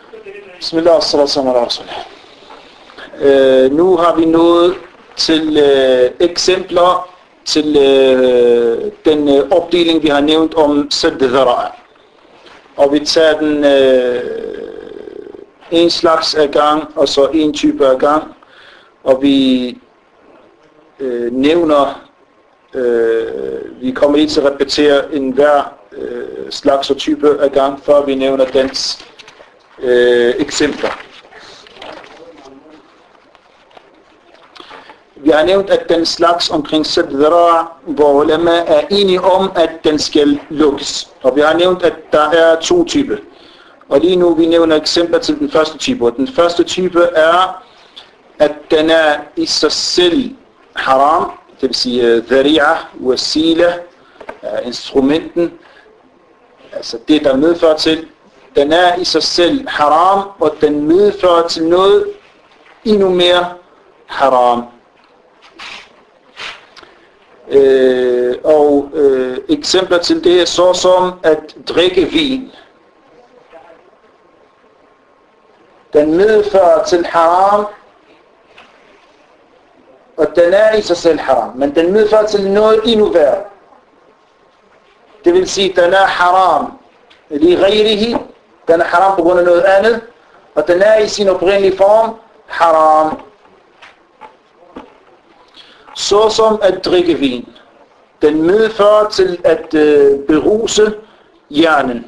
Bismillah, assalamu alaikum. Nu har vi nået til eksempler til den opdeling, vi har nævnt om sadd dhara'a. Og vi tager den en slags af gang, og så en type af gang. Og vi nævner, vi kommer lige til at repetere en hver slags og type af gang, før vi nævner dens eksempler. Vi har nævnt, at den slags omkring sadd dhara'a, hvor ulama er enige om, at den skal lukkes. Og vi har nævnt, at der er to typer. Og lige nu vi nævner eksempler til den første type. Og den første type er, at den er i sig selv haram, det vil sige dhari'a, wasila, instrumenten, altså det der medfører til, den er i sig selv haram, og den medfører til noget endnu mere haram. Eksempler til det er så som at drikke vin. Den medfører til haram, og den er i sig selv haram, men den medfører til noget endnu værre. Det vil sige, den er haram li ghayrihi, den er haram på grund af noget andet, og den er i sin oprindelige form haram. Såsom at drikke vin. Den medfører til at beruse hjernen.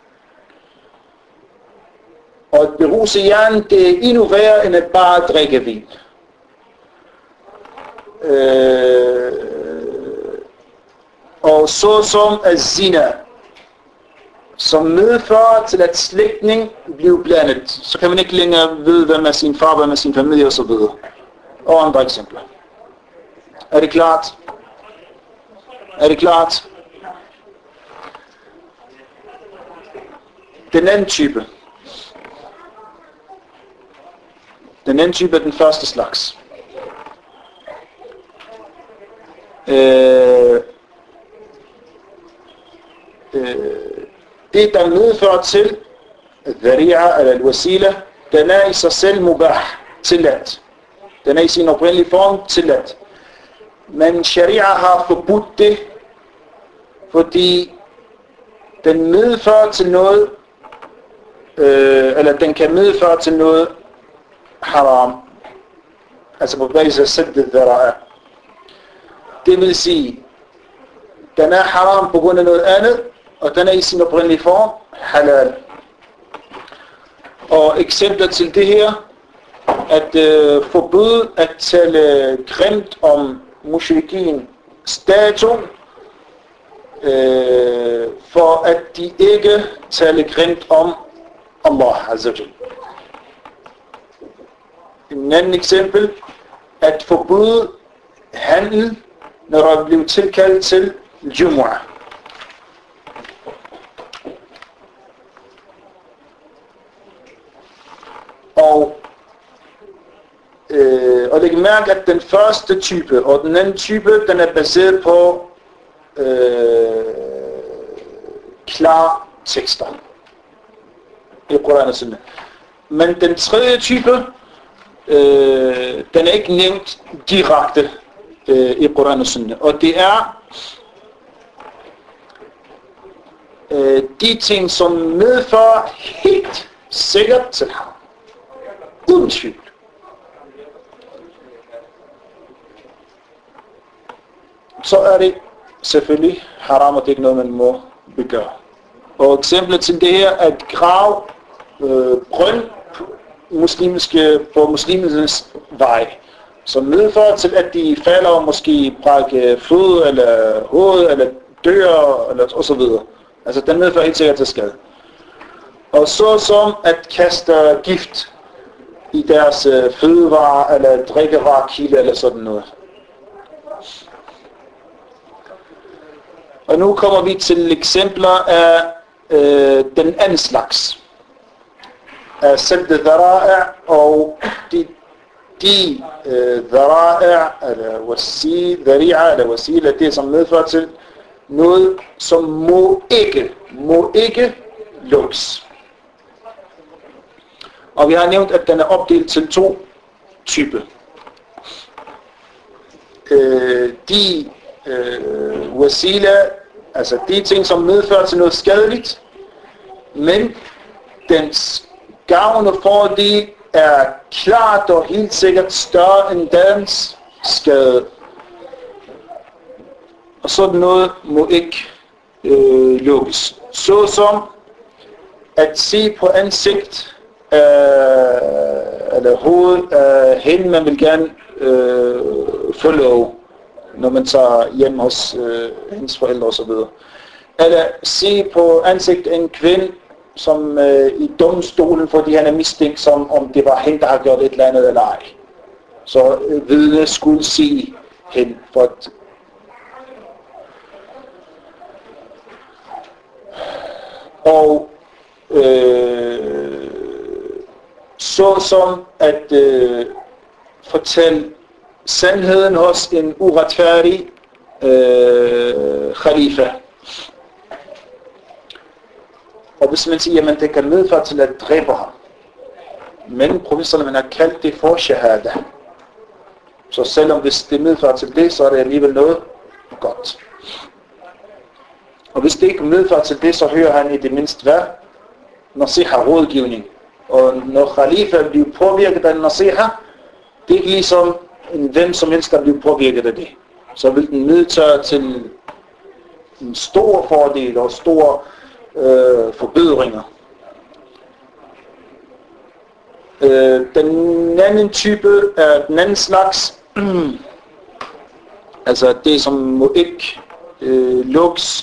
Og at beruse hjernen, det er endnu værre end at bare drikke vin. Og såsom at zina, som medfører til at slægtning bliver blandet. Så kan man ikke længere vide, hvem er sin far, hvem er sin familie osv. Og andre eksempler. Er det klart? Er det klart? Den anden type. Den anden type er den første slags. Det der medfører til dhari'a eller al-wasila, den er i sig selv mubah, tilladt. Den er i sin oprindelige form tilladt. Men sharia har forbudt det, fordi den medfører til noget, eller den kan medføre til noget haram. Altså på basis af sadd dhara'a. Det vil sige, den er haram på grund af noget andet, og den er i sin oprindelige form halal. Og eksempler til det her, at forbyde at tale grimt om mushrikin statue, for at de ikke taler grimt om Allah Azza wa Jal. En anden eksempel, at forbyde handel, når der bliver tilkaldt til Jumu'ah. Og læg mærke, at den første type og den anden type, den er baseret på klare tekster i Koran og Sunnah. Men den tredje type, den er ikke nævnt direkte i Koran og Sunnah. Og det er de ting, som medfører helt sikkert til ham. Uden tvivl. Så er det selvfølgelig haram, og det er ikke noget, man må begøre. Og eksempler til det her er at grave brønd på muslimernes vej, som medfører til, at de falder og måske brække fod eller hoved eller dør eller og så videre. Altså den medfører helt sikkert til skade. Og så som at kaste gift i deres fødevarer eller drikkevarekilde eller sådan noget. Og nu kommer vi til eksempler af den anden slags. Af sadd dhara'a og de dhara'a eller dhari'a eller wasila, det som medfører til noget, som må ikke lukkes. Og vi har nævnt, at den er opdelt til 2 typer. De wasila, altså de ting, som medfører til noget skadeligt, men dens gavn og fordel er klart og helt sikkert større end dens skade. Og sådan noget må ikke lukkes. Såsom at se på ansigt eller hoved af hende, man vil gerne forlove, når man tager hjem hos hendes forældre osv. Eller se på ansigt af en kvinde, som i domstolen, fordi han er mistænkt, som om det var hende, der har gjort et eller andet eller ej. Så vidne skulle se hende for at og såsom at fortælle sandheden hos en uretfærdig khalifa. Og hvis man siger, at det kan medføre til at dræbe ham, men professoren har kaldt det for shahada. Så selvom hvis det medfører til det, så er det alligevel noget godt. Og hvis det ikke medfører til det, så hører han i det mindste hvad? Nasiha, rådgivning. Og når khalifa bliver påvirket af nasiha, det er ikke ligesom hvem som helst, der bliver påvirket af det. Så vil den medføre til en stor fordel og store forbedringer. Den anden type er den anden slags, altså det som må ikke lukkes,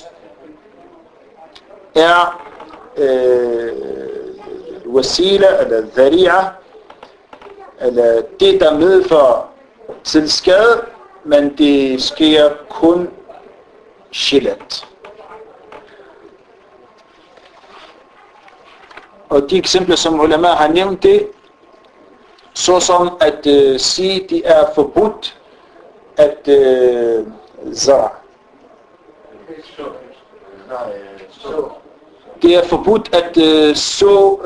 er wasila eller dhari'a, eller det der medfører til skade, men det sker kun sjældent. Og de eksempler, som ulama har nævnt det, såsom at sige, det er forbudt at zara. Det er forbudt at så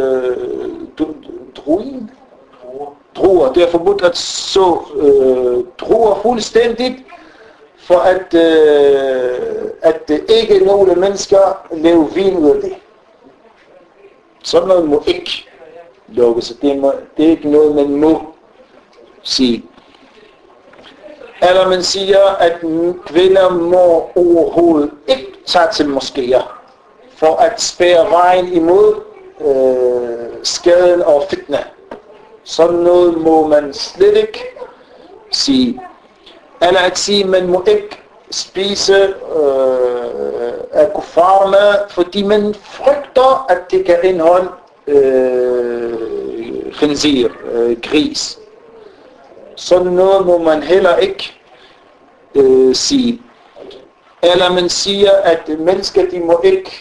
druer. Det er forbudt at så druer fuldstændigt, for at ikke nogle mennesker lave vin ud af det. Sådan noget må ikke lukkes. Det er ikke noget, man må sige. Eller man siger, at kvinder må overhovedet ikke tage til moskéer for at spærre vejen imod skaden og fitna. Sådan noget må man slet ikke sige. Eller at sige, at man må ikke spise af kufarmad, fordi man frygter, at det kan indeholde khinzir, gris. Sådan noget må man heller ikke sige. Eller man siger, at mennesker de må ikke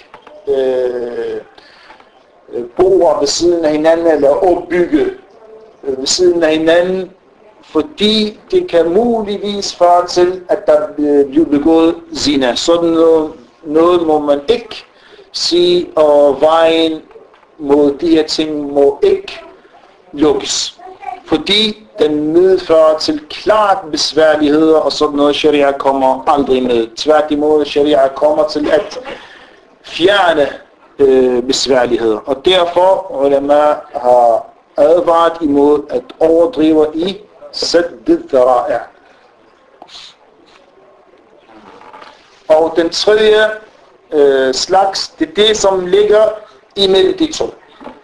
bo ved siden af hinanden eller opbygge ved siden af hinanden, fordi det kan muligvis føre til, at der bliver begået zina. Sådan noget må man ikke sige, og vejen mod de her ting må ikke lukkes, fordi den medfører til klart besværligheder, og sådan noget sharia kommer aldrig med. Tværtimod, sharia kommer til at fjerne besværligheder, og derfor ulama har advaret imod at overdrive i saddid dhara'a. Og den tredje slags, det er det, som ligger imellem de to.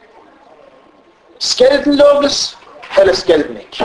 Skal den lukkes, eller skal den ikke?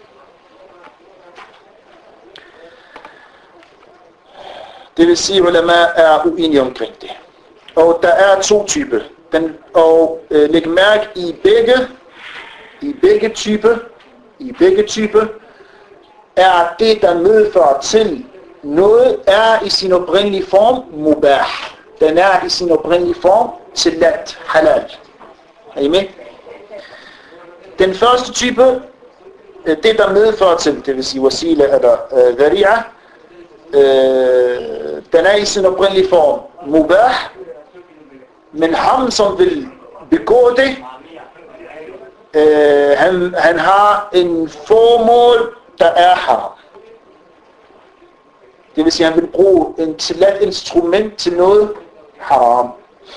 Det vil sige, at ulama er uenige omkring det. Og der er 2 typer. Læg mærke i begge typer er det, der medfører til noget, er i sin oprindelige form mubah. Den er i sin oprindelige form tilladt, halal. Er I med? Den første type, det der medfører til, det vil sige wasila eller dhari'a, den er i sin oprindelige form mubah, men ham som vil begå det, han har en formål, der er haram. Det vil sige, at han vil bruge et tilladt instrument til noget haram.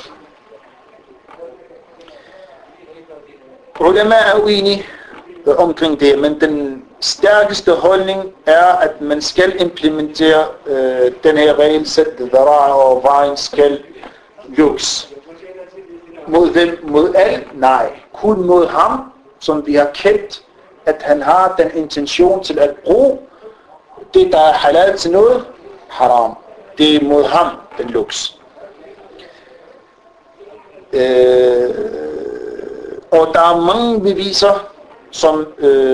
Ulema er uenige omkring det, men den stærkeste holdning er, at man skal implementere den her regel, sætte dhara og vejen skal lukkes. Mod hvem? Mod alle? Nej. Kun mod ham, som vi har kendt, at han har den intention til at bruge det, der er halal til noget haram. Det er mod ham, den lukkes. Og der er mange beviser, som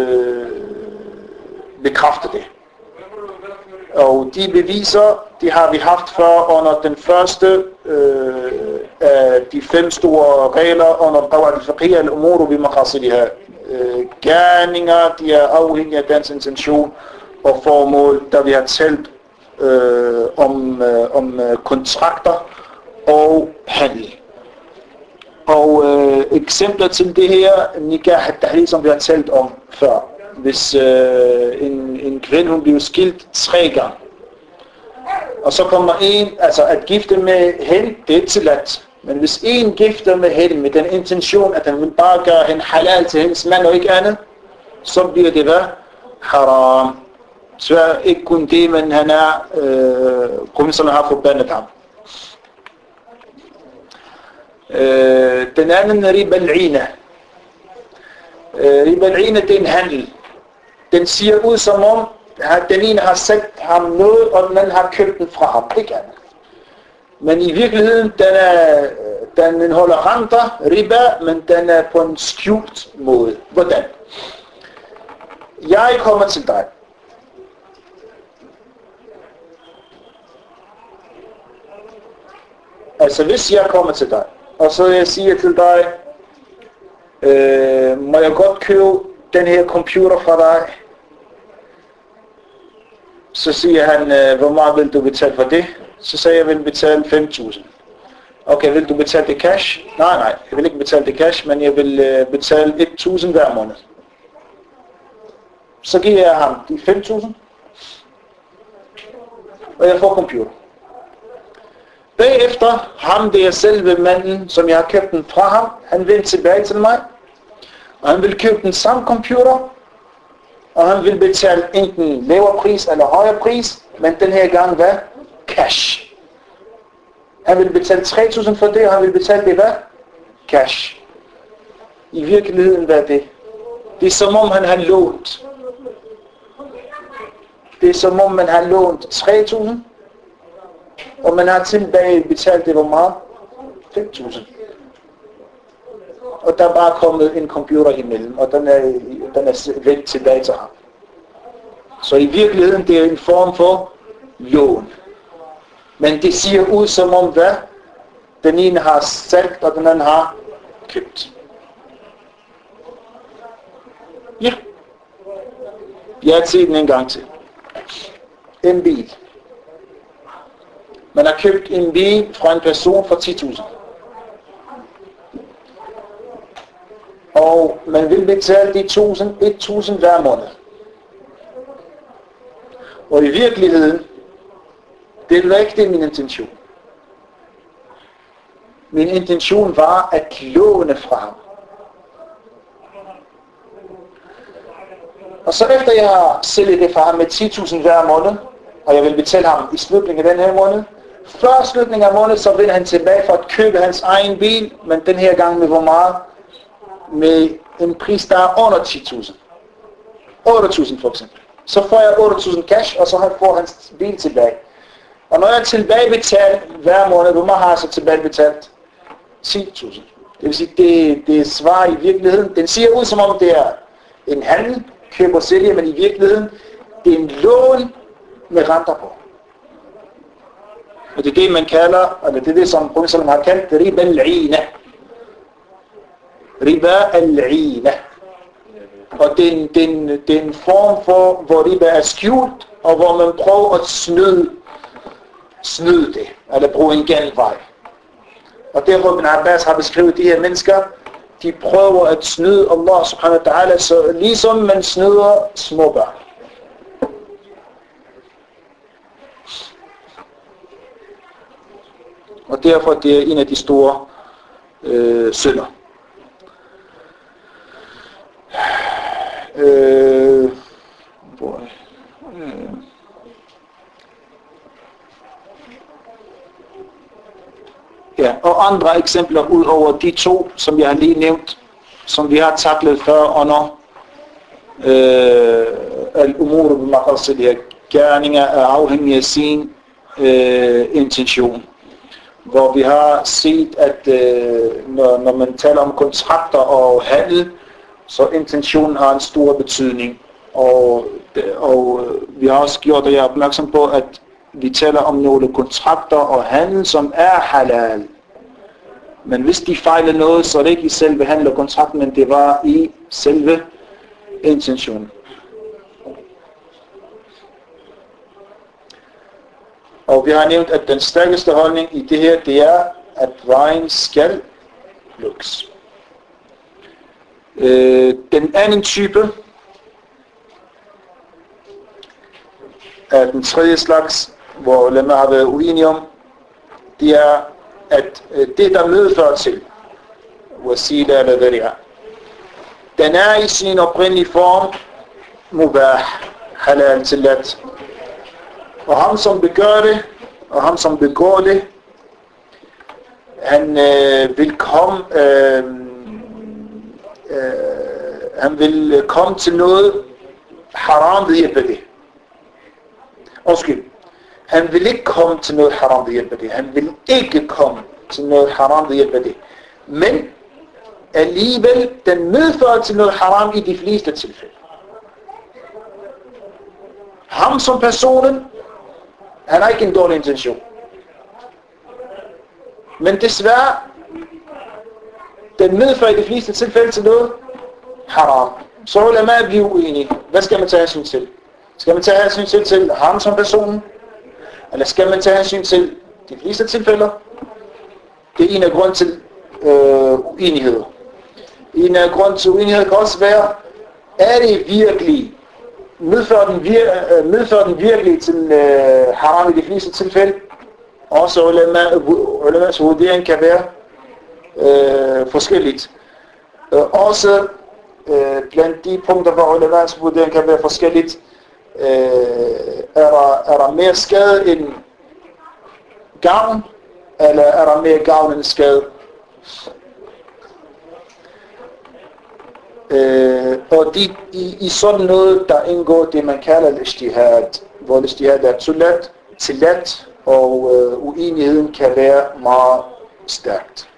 bekræfter det. Og de beviser, de har vi haft før under den første af de 5 store regler under Qawad al-Fiqhiyya al-Umuru bi-Maqasidiha. Gerninger, de er afhængige af dens intention og formål, der vi har talt om kontrakter og handel. Og eksempler til det her, nikah al-tahlil, som vi har talt om før. Hvis en kvinde, hun bliver skilt 3 gange, og så kommer en, altså at gifte med hende, det er tilladt. Men hvis en gifter med hende med den intention, at han vil bare gøre hende halal til hendes mand og ikke andet, så bliver det hvad? Haram. Så ikke kun det, men han er, professoren har forbandet ham. Den anden riba al-ina. Riba al-ina, det er en handel. Den siger ud som om, at den ene har sagt ham noget, og den anden har købt den fra ham. Ikke andet. Men i virkeligheden, den indeholder renter, riba, men den er på en skjult måde. Hvordan? Jeg kommer til dig. Altså hvis jeg kommer til dig, og så jeg siger til dig, må jeg godt købe den her computer fra dig? Så siger han, hvor meget vil du betale for det? Så siger jeg, vil betale 5.000. Okay, vil du betale det cash? Nej, jeg vil ikke betale det cash, men jeg vil betale 1.000 hver måned. Så giver jeg ham de 5.000, og jeg får computer. Bagefter, ham det er selve manden, som jeg har købt den fra ham, han vil tilbage til mig, og han vil købe den samme computer, og han vil betale enten lavere pris eller højere pris, men den her gang hvad? Cash. Han vil betale 3.000 for det, og han vil betale det hvad? Cash. I virkeligheden hvad er det? Det er som om han har lånt. Det er som om man har lånt 3.000, og man har tilbage betalt det hvor meget? 5.000. Og der er bare kommet en computer imellem, og den er vendt tilbage til ham. Så i virkeligheden det er en form for lån. Men det siger ud som om hvad? Den ene har salgt, og den anden har købt. Ja. Jeg har set den en gang til. En bil. Man har købt en bil fra en person for 10.000. Og man vil betale de 1.000 hver måned. Og i virkeligheden, det var ikke det min intention. Min intention var at låne fra ham. Og så efter jeg har sælget det fra ham med 10.000 hver måned, og jeg vil betale ham i slutningen af den her måned, før slutningen af måneden, så vil han tilbage for at købe hans egen bil, men den her gang med hvor meget? Med en pris, der er under 10.000. 8.000 for eksempel. Så får jeg 8.000 cash, og så får hans bil tilbage. Og når jeg tilbagebetaler hver måned, hvor meget har jeg så tilbagebetalt? 10.000. Det vil sige, det svarer i virkeligheden. Den siger ud som om det er en handel, køb og sælge, men i virkeligheden, det er en lån med renter på. Og det er det, man kalder, eller det er det, som professoren har kaldt, riba al-ina. Riba al-ina. Og det er en form for, hvor riba er skjult, og hvor man prøver at snyde det, eller bruge en genvej. Og derfor Ibn Abbas har beskrevet de her mennesker, de prøver at snyde Allah subhanahu wa ta'ala, så ligesom man snyder små børn. Og derfor det er en af de store synder. Ja, og andre eksempler ud over de to, som jeg har lige nævnt, som vi har taklet før under al-umur bil-maqasid, gerninger er afhængige af sin intention. Hvor vi har set, at når man taler om kontrakter og handel, så intentionen har en stor betydning. Og vi har også gjort jer opmærksom på, at vi taler om nogle kontrakter og handel, som er halal. Men hvis de fejler noget, så er det ikke i selve handel og kontrakt, men det var i selve intentionen. Og vi har nævnt, at den stærkeste holdning i det her, det er, at vejen skal lukkes. Den anden type af den tredje slags, hvor ulema har været uenige om, det er, at det der medfører til wasila eller dhari'a, den er i sin oprindelige form mubah, halal, tilladt. Og ham som begår det, og ham som begår det, han vil komme til noget haram ved hjælp af det. Han vil ikke komme til noget haram ved hjælp af det. Han vil ikke komme til noget haram ved hjælp af det. Men alligevel, den medfører til noget haram i de fleste tilfælde. Ham som personen, han har ikke en dårlig intention. Men desværre, den medfører i de fleste tilfælde til noget haram. Så lad mig blive uenig. Hvad skal man tage hensyn til? Skal man tage hensyn til ham som personen? Eller skal man tage hensyn til de fleste tilfælde? Det er en af grunden til uenighed. En af grunden til uenighed kan også være, er det virkelig, medfører den virkelig til haram i de fleste tilfælde? Også ulemas vurdering kan være forskelligt. Også blandt de punkter, hvor ulemas vurdering kan være forskelligt, er der mere skade end gavn, eller er der mere gavn end skade? Og i sådan noget, der indgår det, man kalder al-ijtihad, hvor al-ijtihad er tilladt, og uenigheden kan være meget stærkt.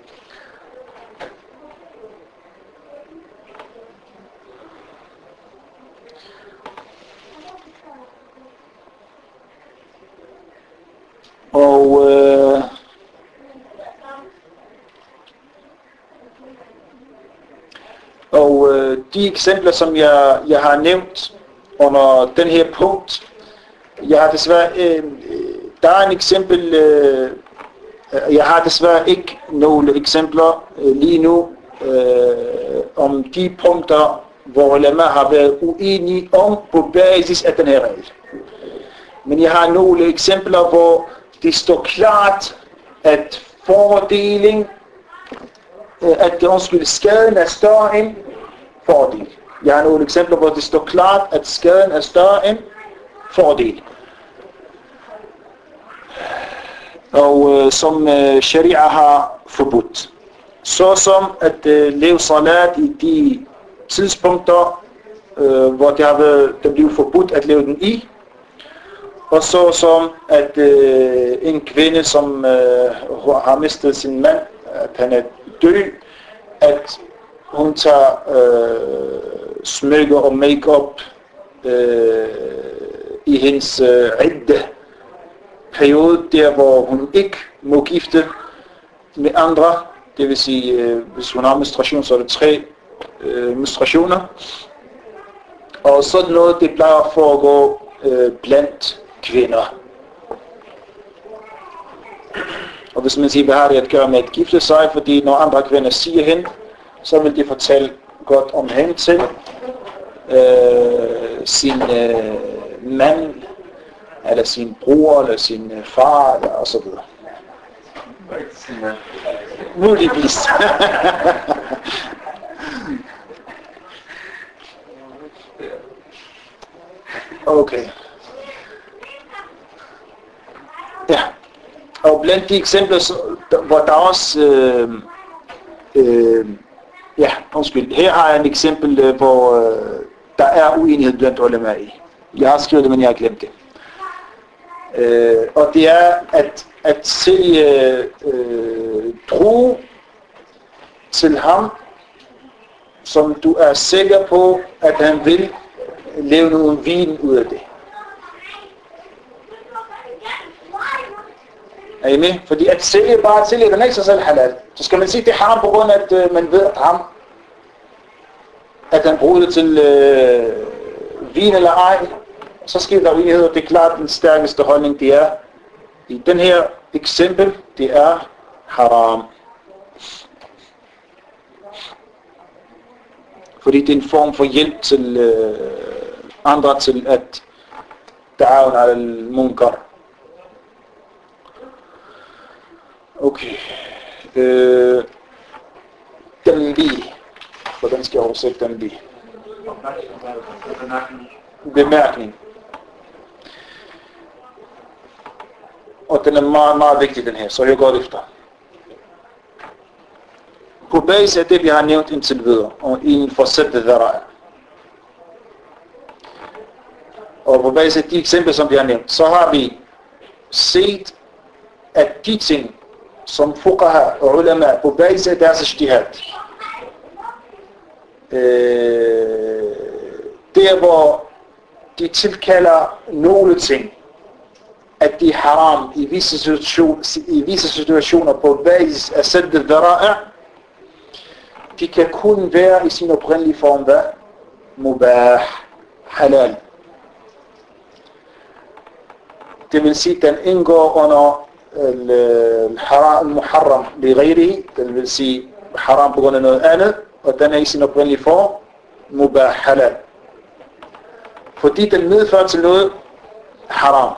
Og de eksempler, som jeg har nævnt under den her punkt, jeg har desværre, der er en eksempel, jeg har desværre ikke nogle eksempler lige nu om de punkter, hvor ulema har været uenige om på basis af den her regel. Men jeg har nogle eksempler, hvor det står klart, at skaden er større end fordel. Jeg har nogle eksempler, hvor det står klart, at skaden er større end fordel. Og som sharia har forbudt. Såsom at leve salat i de tidspunkter, hvor det blev forbudt at leve den i. Og så som at en kvinde, som har mistet sin mand, at han er død, at hun tager smykker og make-up i hendes periode, der hvor hun ikke må gifte med andre. Det vil sige, hvis hun har menstruation, så er det 3 menstruationer. Og sådan noget, det plejer at foregå blandt kvinder. Og hvis man siger, hvad har det at gøre med at gifte sig, fordi når andre kvinder siger hende, så vil de fortælle godt om hen til sin mand, eller sin bror, eller sin far, eller og så videre. Muligvis. Okay. Ja. Og blandt de eksempler, hvor der også... her har jeg et eksempel, hvor der er uenighed blandt ulema i. Jeg har skrevet det, men jeg har glemt det. Og det er at sælge tro til ham, som du er sikker på, at han vil lave noget vin ud af det. Er I med? Fordi at sælge bare sælge, den er ikke så selv halal. Så skal man sige, at det er haram på grund af, at man ved, at han bruger det til vin eller ej. Så sker der uenighed, og det er klart, den stærkeste holdning, det er, i den her eksempel, det er haram. Fordi det er en form for hjælp til andre til at ta'awun al-munkar. Okay. Tanbih. Hvordan skal jeg oversætte tanbih? Bemærkning. Og den er meget, meget vigtig, den her, så jeg går efter. På basis af det, vi har nævnt indtil videre, og inden for sættet dhara'a. Og på basis af de eksempler, som vi har nævnt, så har vi set, at de ting, som fuqaha og ulama på basis af deres ijtihad, der hvor de tilkalder nogle ting, at de er haram i visse situationer på basis af sættet dhara'a, de kan kun være i sin oprindelige form, hvad? Mubah, halal. Det vil sige, at den indgår under al-muharram li-ghayrihi, det vil sige haram på grund af noget andet, og den er i sin oprindelige form, mubah, halal. Fordi den medfører til noget haram.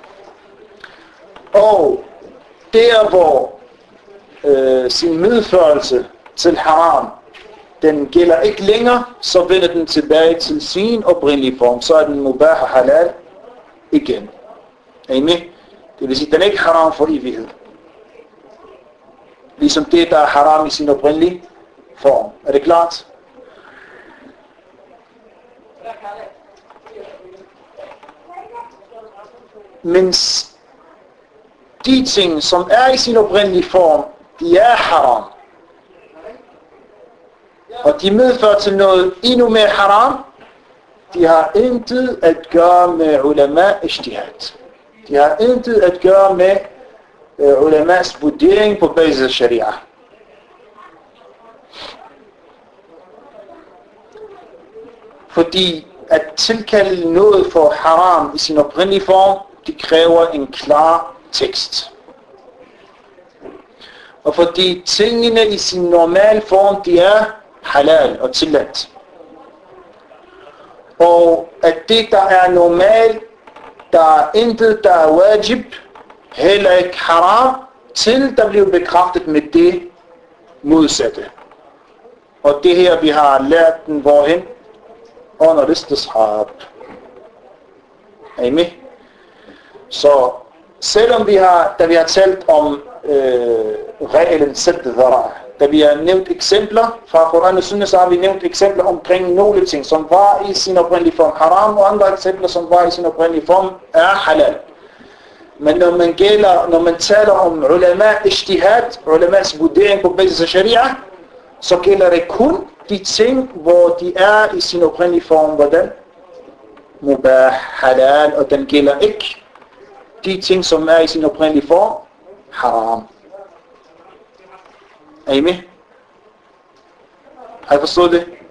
Og der hvor sin medførelse til haram, den gælder ikke længere, så vender den tilbage til sin oprindelige form, så er den mubah og halal igen. Er I med? Det vil sige, den er ikke haram for evighed. Ligesom det, der er haram i sin oprindelige form. Er det klart? Mens de ting, som er i sin oprindelige form, de er haram. Og de medfører til noget endnu mere haram, de har intet at gøre med ulama ijtihad. De har intet at gøre med ulamas vurdering på basis af sharia. Fordi at tilkalde noget for haram i sin oprindelige form, det kræver en klar tekst. Og fordi tingene i sin normale form, de er halal og tilladt. Og at det, der er normalt, der er intet, der er wajib, heller ikke haram, til der bliver bekræftet med det modsatte. Og det her, vi har lært den hvorhen? Under istishab. Er I med? Så selvom da vi har talt om reglen sættet dhara'a, da vi har nævnt eksempler fra Koran og Sunna, så har vi nævnt eksempler omkring nogle ting, som var i sin oprindelige form haram, og andre eksempler, som var i sin oprindelige form er halal. Men når man taler om ulama ijtihad, ulamas vurdering på basis af sharia, så gælder det kun de ting, hvor de er i sin oprindelige form, hvordan? Mubah, halal, og den gælder ikke de ting, som er i sin oprindelige form, haram. Er I med? Har I forstået det?